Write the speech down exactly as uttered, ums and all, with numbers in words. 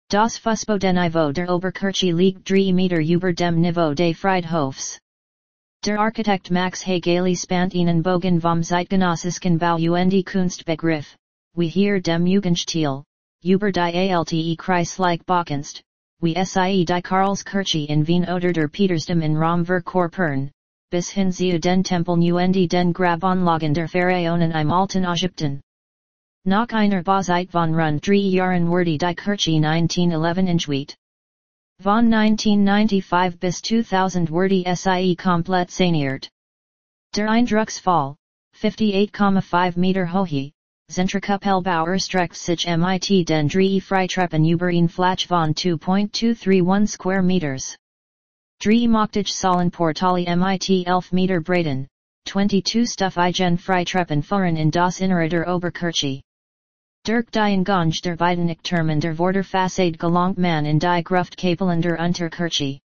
Das Fußbodeniveau der Oberkirche liegt drei Meter über dem Niveau des Friedhofs. Der Architekt Max Hegeli spannt ihnen Bogen vom zeitgenössischen Bau und Kunstbegriff, wie hier dem Jugendstil, über die Alte Kreisliche Baukunst, wie sie die Karlskirche in Wien oder der Petersdom in Rom verkörpern, bis hin zu den Tempeln und den Grabanlagen der Pharaonen im Alten Ägypten. Nach einer Bauzeit von rund drei Jahren wurde die Kirche neunzehnhundertelf entwickelt. Von neunzehnhundertfünfundneunzig bis zweitausend wurde sie komplett saniert. Der Eindrucksfall, acht Komma fünf Meter hohe, Zentrikuppelbau erstreckt sich mit den drei Freitreppen über eine Fläche von zwei Komma zweihunderteinunddreißig Square Meters. Drei Machtige Säulenportale mit elf Meter Breiten, zweiundzwanzig Stufigen Freitreppen führen in das Innere der Oberkirche. Durch die Gange der beiden Türmen der Vorderfassade gelangt man in die Gruftkapellen der Unterkirche.